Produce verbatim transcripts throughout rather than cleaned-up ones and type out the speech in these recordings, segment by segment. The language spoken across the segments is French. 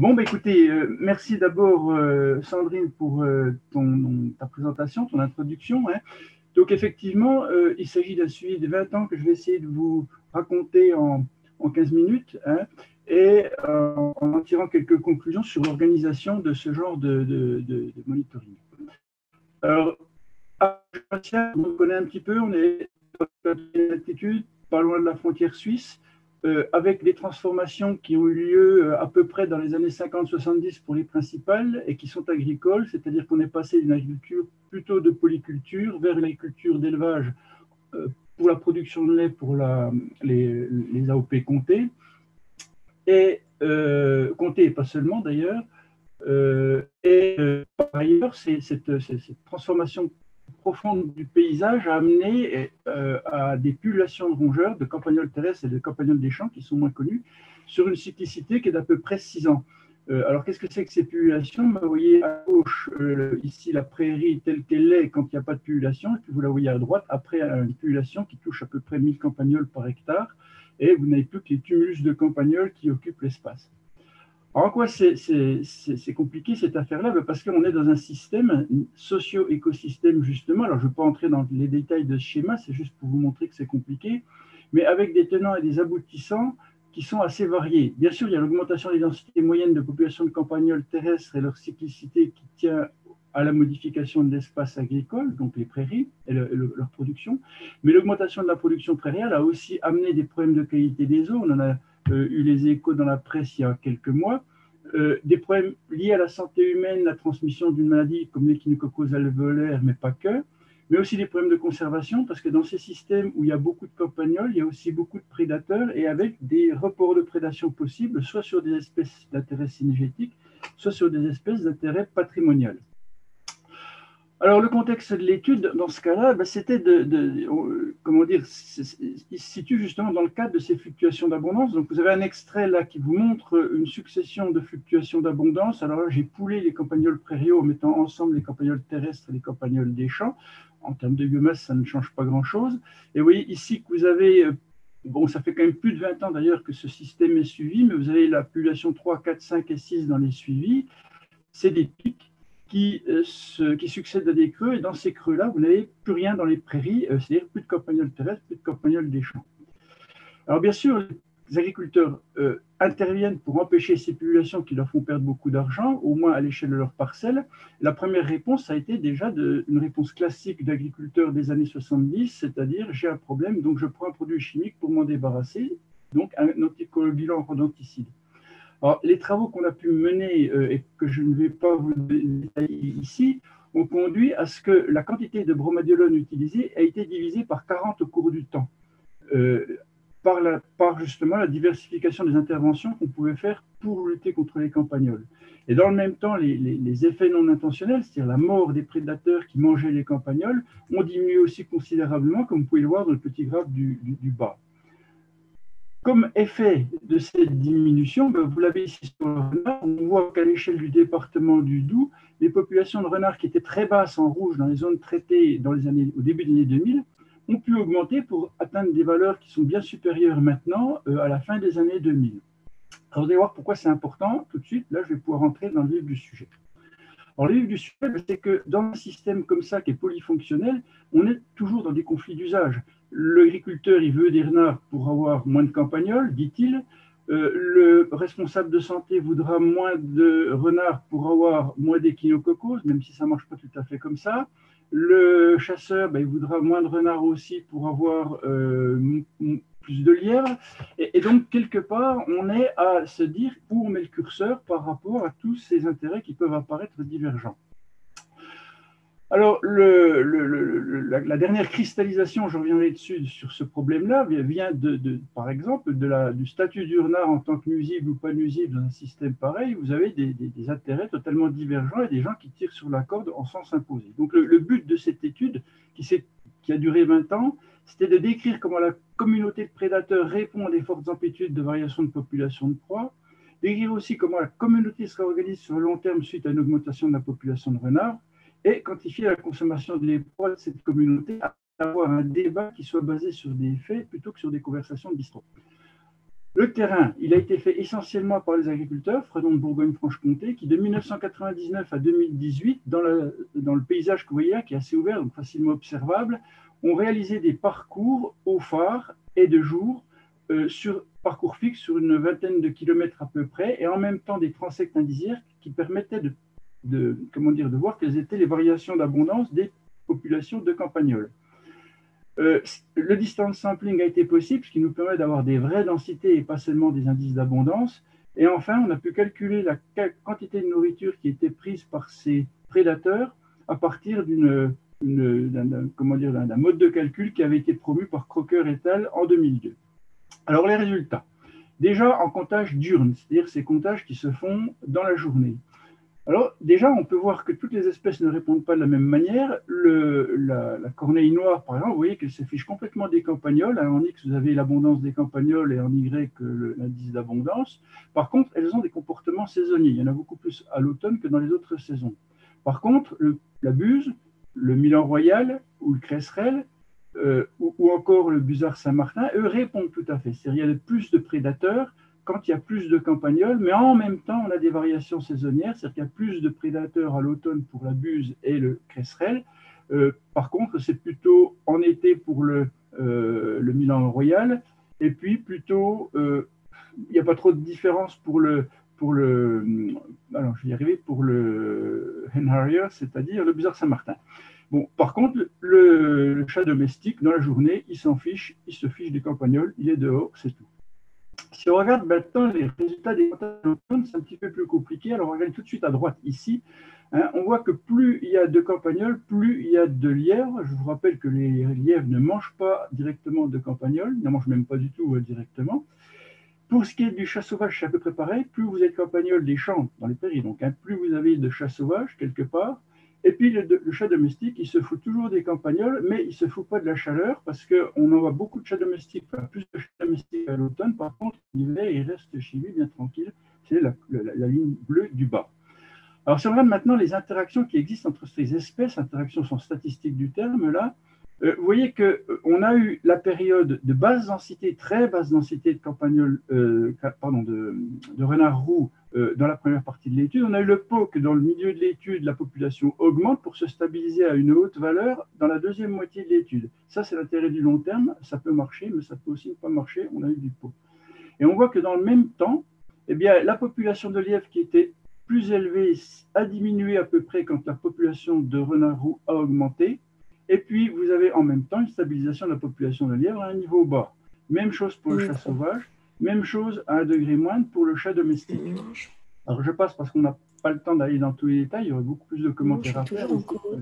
Bon, bah, écoutez, euh, merci d'abord, euh, Sandrine, pour euh, ton, ta présentation, ton introduction, hein. Donc, effectivement, euh, il s'agit d'un suivi de vingt ans que je vais essayer de vous raconter en, en quinze minutes, hein, et euh, en tirant quelques conclusions sur l'organisation de ce genre de, de, de, de monitoring. Alors, on connaît un petit peu, on est dans l'altitude, pas loin de la frontière suisse, euh, avec des transformations qui ont eu lieu à peu près dans les années cinquante soixante-dix pour les principales et qui sont agricoles, c'est-à-dire qu'on est passé d'une agriculture plutôt de polyculture vers une agriculture d'élevage euh, pour la production de lait pour la, les, les A O P comptés, et euh, comptés et pas seulement d'ailleurs. Euh, et euh, par ailleurs, cette, cette, cette transformation profonde du paysage a amené euh, à des populations de rongeurs, de campagnols terrestres et de campagnols des champs qui sont moins connus, sur une cyclicité qui est d'à peu près six ans. Euh, alors, qu'est-ce que c'est que ces populations? Vous voyez à gauche, euh, ici, la prairie telle qu'elle est quand il n'y a pas de population, et puis vous la voyez à droite, après une population qui touche à peu près mille campagnols par hectare, et vous n'avez plus que les tumulus de campagnols qui occupent l'espace. Alors, en quoi c'est compliqué cette affaire-là? Parce qu'on est dans un système socio-écosystème, justement. Alors, je ne vais pas entrer dans les détails de ce schéma, c'est juste pour vous montrer que c'est compliqué, mais avec des tenants et des aboutissants qui sont assez variés. Bien sûr, il y a l'augmentation des densités moyennes de population de campagnols terrestres et leur cyclicité qui tient à la modification de l'espace agricole, donc les prairies et le, le, leur production. Mais l'augmentation de la production prairiale a aussi amené des problèmes de qualité des eaux. On en a Euh, eu les échos dans la presse il y a quelques mois, euh, des problèmes liés à la santé humaine, la transmission d'une maladie comme l'échinococcose alvéolaire, mais pas que, mais aussi des problèmes de conservation, parce que dans ces systèmes où il y a beaucoup de campagnols, il y a aussi beaucoup de prédateurs, et avec des reports de prédation possibles, soit sur des espèces d'intérêt synergétique, soit sur des espèces d'intérêt patrimonial. Alors, le contexte de l'étude, dans ce cas-là, ben, c'était de, de, comment dire, il se situe justement dans le cadre de ces fluctuations d'abondance. Donc, vous avez un extrait là qui vous montre une succession de fluctuations d'abondance. Alors là, j'ai poulé les campagnols prairiaux en mettant ensemble les campagnols terrestres et les campagnols des champs. En termes de biomasse, ça ne change pas grand-chose. Et vous voyez ici que vous avez, bon, ça fait quand même plus de vingt ans d'ailleurs que ce système est suivi, mais vous avez la population trois, quatre, cinq et six dans les suivis. C'est des pics Qui, euh, se, qui, succèdent à des creux, et dans ces creux-là, vous n'avez plus rien dans les prairies, euh, c'est-à-dire plus de campagnols terrestres, plus de campagnols des champs. Alors bien sûr, les agriculteurs euh, interviennent pour empêcher ces populations qui leur font perdre beaucoup d'argent, au moins à l'échelle de leur parcelle. La première réponse a été déjà de, une réponse classique d'agriculteurs des années soixante-dix, c'est-à-dire j'ai un problème, donc je prends un produit chimique pour m'en débarrasser, donc un anticoagulant rodenticide. Alors, les travaux qu'on a pu mener euh, et que je ne vais pas vous détailler ici ont conduit à ce que la quantité de bromadiolone utilisée a été divisée par quarante au cours du temps, euh, par, la, par justement la diversification des interventions qu'on pouvait faire pour lutter contre les campagnols. Et dans le même temps, les, les, les effets non intentionnels, c'est-à-dire la mort des prédateurs qui mangeaient les campagnols, ont diminué aussi considérablement, comme vous pouvez le voir dans le petit graphe du, du, du bas. Comme effet de cette diminution, ben vous l'avez ici sur le renard, on voit qu'à l'échelle du département du Doubs, les populations de renards qui étaient très basses en rouge dans les zones traitées dans les années, au début des années deux mille ont pu augmenter pour atteindre des valeurs qui sont bien supérieures maintenant euh, à la fin des années deux mille. Alors vous allez voir pourquoi c'est important tout de suite. Là, je vais pouvoir rentrer dans le vif du sujet. Alors, le vif du sujet, c'est que dans un système comme ça qui est polyfonctionnel, on est toujours dans des conflits d'usage. L'agriculteur, il veut des renards pour avoir moins de campagnols, dit-il. Euh, le responsable de santé voudra moins de renards pour avoir moins d'échinococcose, même si ça ne marche pas tout à fait comme ça. Le chasseur, ben, il voudra moins de renards aussi pour avoir euh, plus de lièvres. Et, et donc, quelque part, on est à se dire où on met le curseur par rapport à tous ces intérêts qui peuvent apparaître divergents. Alors, le, le, le, la, la dernière cristallisation, je reviendrai dessus sur ce problème-là, vient de, de, par exemple de la, du statut du renard en tant que nuisible ou pas nuisible dans un système pareil. Vous avez des, des, des intérêts totalement divergents et des gens qui tirent sur la corde en sens imposé. Donc, le, le but de cette étude, qui, qui a duré vingt ans, c'était de décrire comment la communauté de prédateurs répond à des fortes amplitudes de variation de population de proie, décrire aussi comment la communauté se réorganise sur le long terme suite à une augmentation de la population de renards, et quantifier la consommation des proies de cette communauté, avoir un débat qui soit basé sur des faits plutôt que sur des conversations de bistrot. Le terrain, il a été fait essentiellement par les agriculteurs, Fredon de Bourgogne-Franche-Comté, qui de mille neuf cent quatre-vingt-dix-neuf à deux mille dix-huit, dans le, dans le paysage que vous voyez là, qui est assez ouvert, donc facilement observable, ont réalisé des parcours au phare et de jour, euh, sur parcours fixe sur une vingtaine de kilomètres à peu près, et en même temps des transects indisiaires qui permettaient de, de, comment dire, de voir quelles étaient les variations d'abondance des populations de campagnols. Euh, le distance sampling a été possible, ce qui nous permet d'avoir des vraies densités et pas seulement des indices d'abondance. Et enfin, on a pu calculer la quantité de nourriture qui était prise par ces prédateurs à partir d'une, d'un, comment dire, d'un mode de calcul qui avait été promu par Crocker et al. En deux mille deux. Alors les résultats. Déjà en comptage diurne, c'est-à-dire ces comptages qui se font dans la journée. Alors, déjà, on peut voir que toutes les espèces ne répondent pas de la même manière. Le, la, la corneille noire, par exemple, vous voyez qu'elle s'affiche complètement des campagnols. En X, vous avez l'abondance des campagnols et en Y, l'indice d'abondance. Par contre, elles ont des comportements saisonniers. Il y en a beaucoup plus à l'automne que dans les autres saisons. Par contre, le, la buse, le Milan royal ou le cresserelle, euh, ou, ou encore le busard Saint-Martin, eux répondent tout à fait. C'est-à-dire qu'il y a plus de prédateurs quand il y a plus de campagnols, mais en même temps, on a des variations saisonnières, c'est-à-dire qu'il y a plus de prédateurs à l'automne pour la buse et le cresserelle. Euh, par contre, c'est plutôt en été pour le, euh, le Milan royal, et puis plutôt, euh, il n'y a pas trop de différence pour le, pour le, alors je vais y arriver, pour le hen harrier, c'est-à-dire le busard Saint-Martin. Bon, par contre, le, le chat domestique, dans la journée, il s'en fiche, il se fiche des campagnols, il est dehors, c'est tout. Si on regarde maintenant les résultats des comptages d'automne, c'est un petit peu plus compliqué. Alors, on regarde tout de suite à droite ici. Hein, on voit que plus il y a de campagnols, plus il y a de lièvres. Je vous rappelle que les lièvres ne mangent pas directement de campagnols, ne mangent même pas du tout euh, directement. Pour ce qui est du chat sauvage, c'est à peu près pareil. Plus vous êtes campagnol des champs dans les prairies, donc hein, plus vous avez de chats sauvages quelque part. Et puis le, le chat domestique, il se fout toujours des campagnols, mais il ne se fout pas de la chaleur parce qu'on en voit beaucoup de chats domestiques, enfin, plus de chats domestiques à l'automne. Par contre, l'hiver, il reste chez lui bien tranquille. C'est la, la, la ligne bleue du bas. Alors, si on regarde maintenant les interactions qui existent entre ces espèces, interactions sont statistiques du terme là, euh, vous voyez qu'on a eu la période de basse densité, très basse densité de campagnols, euh, pardon, de, de renards roux euh, dans la première partie de l'étude. On a eu le P O C dans le milieu de l'étude, la population augmente pour se stabiliser à une haute valeur dans la deuxième moitié de l'étude. Ça, c'est l'intérêt du long terme. Ça peut marcher, mais ça peut aussi ne pas marcher. On a eu du P O C. Et on voit que dans le même temps, eh bien, la population de lièvres qui était plus élevée a diminué à peu près quand la population de renards roux a augmenté. Et puis, vous avez en même temps une stabilisation de la population de lièvres à un niveau bas. Même chose pour le chat sauvage, même chose à un degré moindre pour le chat domestique. Alors, je passe parce qu'on n'a pas le temps d'aller dans tous les détails, il y aurait beaucoup plus de commentaires à faire.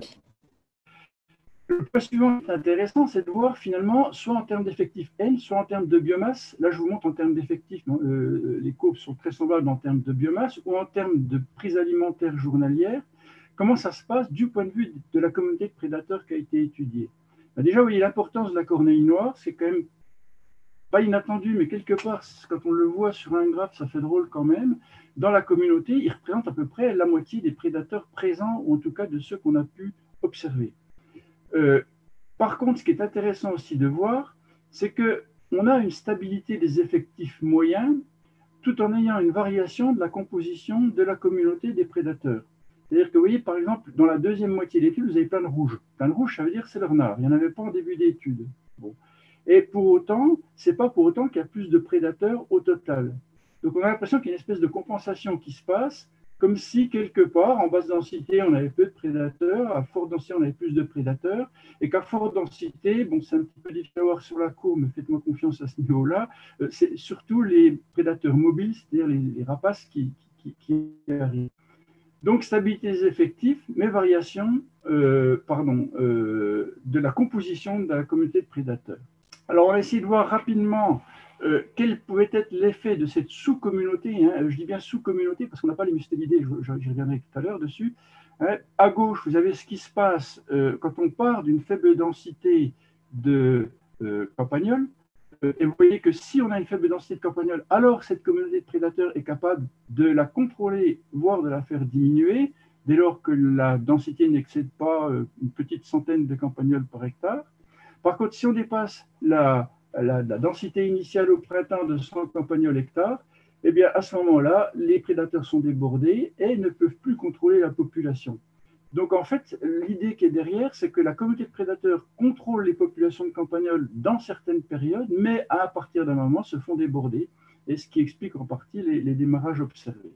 Le point suivant qui est intéressant, c'est de voir finalement, soit en termes d'effectifs N, soit en termes de biomasse. Là, je vous montre en termes d'effectifs, euh, les courbes sont très semblables en termes de biomasse, ou en termes de prise alimentaire journalière. Comment ça se passe du point de vue de la communauté de prédateurs qui a été étudiée? Ben déjà, vous voyez l'importance de la corneille noire, c'est quand même pas inattendu, mais quelque part, quand on le voit sur un graphe, ça fait drôle quand même. Dans la communauté, il représente à peu près la moitié des prédateurs présents, ou en tout cas de ceux qu'on a pu observer. Euh, par contre, ce qui est intéressant aussi de voir, c'est qu'on a une stabilité des effectifs moyens tout en ayant une variation de la composition de la communauté des prédateurs. C'est-à-dire que vous voyez, par exemple, dans la deuxième moitié de l'étude, vous avez plein de rouges. Plein de rouges, ça veut dire c'est le renard. Il n'y en avait pas en début d'étude. Bon. Et pour autant, ce n'est pas pour autant qu'il y a plus de prédateurs au total. Donc on a l'impression qu'il y a une espèce de compensation qui se passe, comme si quelque part, en basse densité, on avait peu de prédateurs, à forte densité, on avait plus de prédateurs, et qu'à forte densité, bon, c'est un petit peu difficile à voir sur la courbe, mais faites-moi confiance à ce niveau-là, euh, c'est surtout les prédateurs mobiles, c'est-à-dire les, les rapaces qui, qui, qui arrivent. Donc, stabilité des effectifs, mais variation euh, pardon, euh, de la composition de la communauté de prédateurs. Alors, on va essayer de voir rapidement euh, quel pouvait être l'effet de cette sous-communauté. Hein, je dis bien sous-communauté parce qu'on n'a pas les mustélidés, j'y reviendrai tout à l'heure dessus. Hein, à gauche, vous avez ce qui se passe euh, quand on part d'une faible densité de euh, campagnols. Et vous voyez que si on a une faible densité de campagnols, alors cette communauté de prédateurs est capable de la contrôler, voire de la faire diminuer, dès lors que la densité n'excède pas une petite centaine de campagnols par hectare. Par contre, si on dépasse la la, la densité initiale au printemps de cent campagnols hectares, eh bien, à ce moment-là, les prédateurs sont débordés et ne peuvent plus contrôler la population. Donc, en fait, l'idée qui est derrière, c'est que la communauté de prédateurs contrôle les populations de campagnols dans certaines périodes, mais à partir d'un moment, se font déborder, et ce qui explique en partie les, les démarrages observés.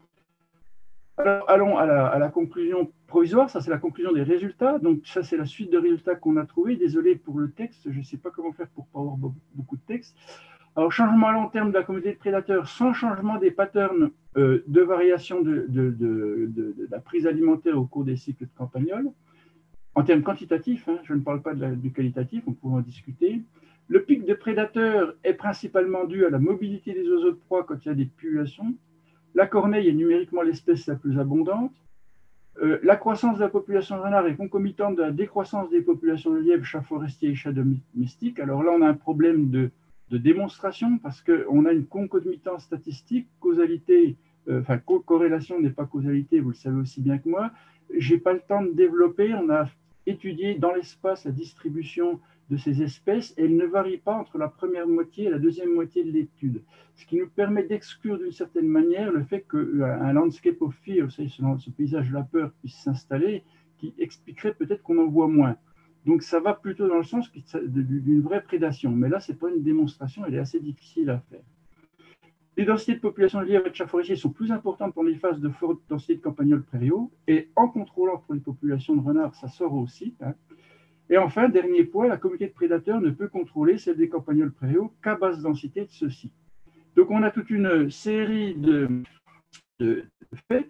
Alors, allons à la, à la conclusion provisoire. Ça, c'est la conclusion des résultats. Donc, ça, c'est la suite de résultats qu'on a trouvé. Désolé pour le texte, je ne sais pas comment faire pour pas avoir beaucoup de texte. Alors, changement à long terme de la communauté de prédateurs sans changement des patterns euh, de variation de, de, de, de, de la prise alimentaire au cours des cycles de campagnols. En termes quantitatifs, hein, je ne parle pas de la, du qualitatif, on pourra en discuter. Le pic de prédateurs est principalement dû à la mobilité des oiseaux de proie quand il y a des populations. La corneille est numériquement l'espèce la plus abondante. Euh, la croissance de la population de renard est concomitante de la décroissance des populations de lièvres, chats forestiers et chats domestiques. Alors là, on a un problème de de démonstration parce qu'on a une concomitance statistique, causalité, euh, enfin co corrélation n'est pas causalité, vous le savez aussi bien que moi. Je n'ai pas le temps de développer, on a étudié dans l'espace la distribution de ces espèces et elle ne varie pas entre la première moitié et la deuxième moitié de l'étude, ce qui nous permet d'exclure d'une certaine manière le fait qu'un landscape of fear, ce, ce paysage de la peur puisse s'installer, qui expliquerait peut-être qu'on en voit moins. Donc, ça va plutôt dans le sens d'une vraie prédation. Mais là, ce n'est pas une démonstration, elle est assez difficile à faire. Les densités de population de lièvres et de chats forestiers sont plus importantes pour les phases de forte densité de campagnols prairiaux. Et en contrôlant pour les populations de renards, ça sort aussi. Hein. Et enfin, dernier point, la communauté de prédateurs ne peut contrôler celle des campagnols prairiaux qu'à basse densité de ceux-ci. Donc, on a toute une série de, de faits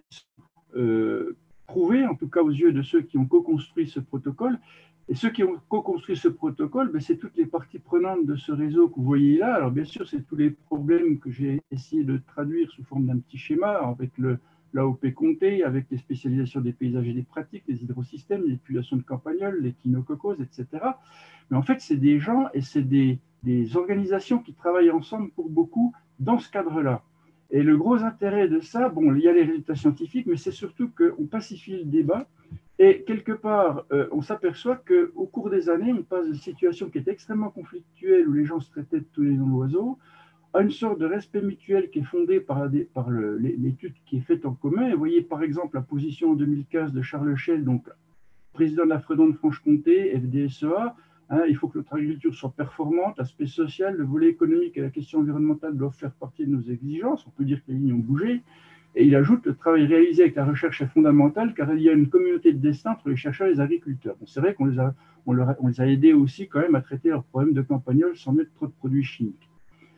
euh, prouvés, en tout cas aux yeux de ceux qui ont co-construit ce protocole. Et ceux qui ont co-construit ce protocole, ben, c'est toutes les parties prenantes de ce réseau que vous voyez là. Alors bien sûr, c'est tous les problèmes que j'ai essayé de traduire sous forme d'un petit schéma avec l'A O P compté, avec les spécialisations des paysages et des pratiques, les hydrosystèmes, les populations de campagnols, les quinococos, et cetera. Mais en fait, c'est des gens et c'est des, des organisations qui travaillent ensemble pour beaucoup dans ce cadre-là. Et le gros intérêt de ça, bon, il y a les résultats scientifiques, mais c'est surtout qu'on pacifie le débat. Et quelque part, euh, on s'aperçoit qu'au cours des années, on passe de situations qui étaient extrêmement conflictuelles, où les gens se traitaient de tous les noms d'oiseaux, à une sorte de respect mutuel qui est fondé par, par l'étude qui est faite en commun. Et vous voyez par exemple la position en deux mille quinze de Charles Chel, donc président de la Fredon de Franche-Comté, F D S E A. Hein, il faut que notre agriculture soit performante, l'aspect social, le volet économique et la question environnementale doivent faire partie de nos exigences. On peut dire que les lignes ont bougé. Et il ajoute le travail réalisé avec la recherche est fondamental car il y a une communauté de destin entre les chercheurs et les agriculteurs. Bon, c'est vrai qu'on les, on on les a aidés aussi quand même à traiter leurs problèmes de campagnols sans mettre trop de produits chimiques.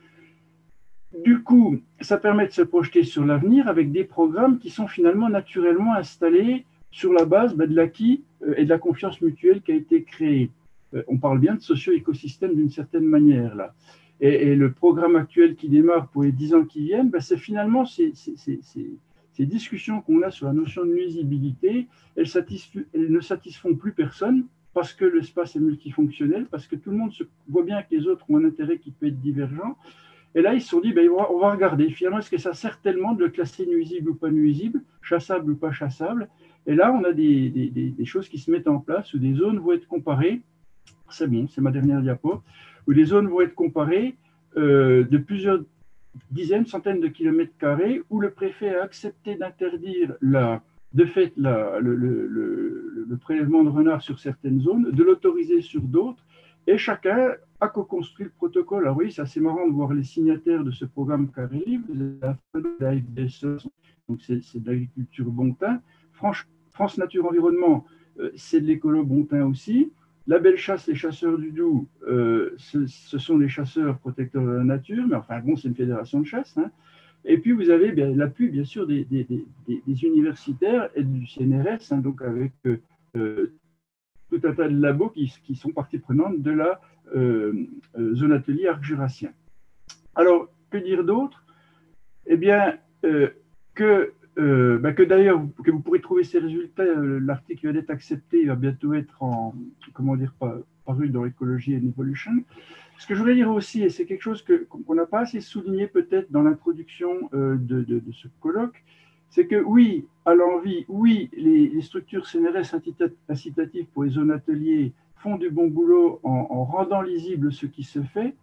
Du coup, ça permet de se projeter sur l'avenir avec des programmes qui sont finalement naturellement installés sur la base ben, de l'acquis et de la confiance mutuelle qui a été créée. On parle bien de socio-écosystème d'une certaine manière là. Et, et le programme actuel qui démarre pour les dix ans qui viennent, ben c'est finalement ces, ces, ces, ces discussions qu'on a sur la notion de nuisibilité, elles, elles ne satisfont plus personne parce que l'espace est multifonctionnel, parce que tout le monde se voit bien que les autres ont un intérêt qui peut être divergent. Et là, ils se sont dit, ben, on va regarder finalement, est-ce que ça sert tellement de le classer nuisible ou pas nuisible, chassable ou pas chassable. Et là, on a des, des, des choses qui se mettent en place où des zones vont être comparées. C'est bon, c'est ma dernière diapo, où les zones vont être comparées euh, de plusieurs dizaines, centaines de kilomètres carrés, où le préfet a accepté d'interdire de fait la, le, le, le, le prélèvement de renards sur certaines zones, de l'autoriser sur d'autres, et chacun a co-construit le protocole. Alors oui, c'est assez marrant de voir les signataires de ce programme qui arrivent, la F D S E, donc c'est de l'agriculture Bontin, France, France Nature Environnement, euh, c'est de l'écolo Bontin aussi. La Belle Chasse, les chasseurs du Doubs, euh, ce, ce sont les chasseurs protecteurs de la nature, mais enfin bon, c'est une fédération de chasse. Hein. Et puis vous avez bien, l'appui, bien sûr, des, des, des, des, universitaires et du C N R S, hein, donc avec euh, tout un tas de labos qui, qui sont partie prenante de la euh, zone atelier arc-jurassien. Alors, que dire d'autre? Eh bien, euh, que Euh, bah que d'ailleurs, que vous pourrez trouver ces résultats, euh, l'article vient d'être accepté, il va bientôt être en, comment dire, paru dans Ecology and Evolution. Ce que je voulais dire aussi, et c'est quelque chose que, qu'on n'a pas assez souligné peut-être dans l'introduction euh, de, de, de ce colloque, c'est que oui, à l'envie, oui, les, les structures C N R S incitatives pour les zones ateliers font du bon boulot en, en rendant lisible ce qui se fait,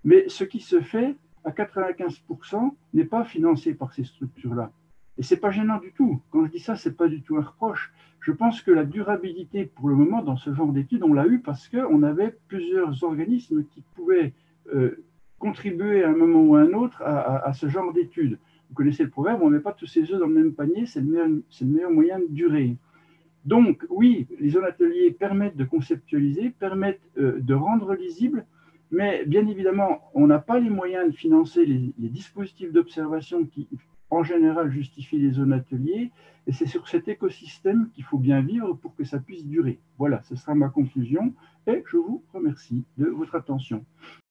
Mais ce qui se fait, à quatre-vingt-quinze pour cent, n'est pas financé par ces structures-là. Et ce n'est pas gênant du tout. Quand je dis ça, ce n'est pas du tout un reproche. Je pense que la durabilité, pour le moment, dans ce genre d'études, on l'a eu parce qu'on avait plusieurs organismes qui pouvaient euh, contribuer à un moment ou à un autre à, à, à ce genre d'études. Vous connaissez le proverbe, on ne met pas tous ses œufs dans le même panier, c'est le meilleur, c'est le meilleur moyen de durer. Donc, oui, les zones ateliers permettent de conceptualiser, permettent euh, de rendre lisible, mais bien évidemment, on n'a pas les moyens de financer les, les dispositifs d'observation qui, en général, justifient les zones ateliers, et c'est sur cet écosystème qu'il faut bien vivre pour que ça puisse durer. Voilà, ce sera ma conclusion, et je vous remercie de votre attention.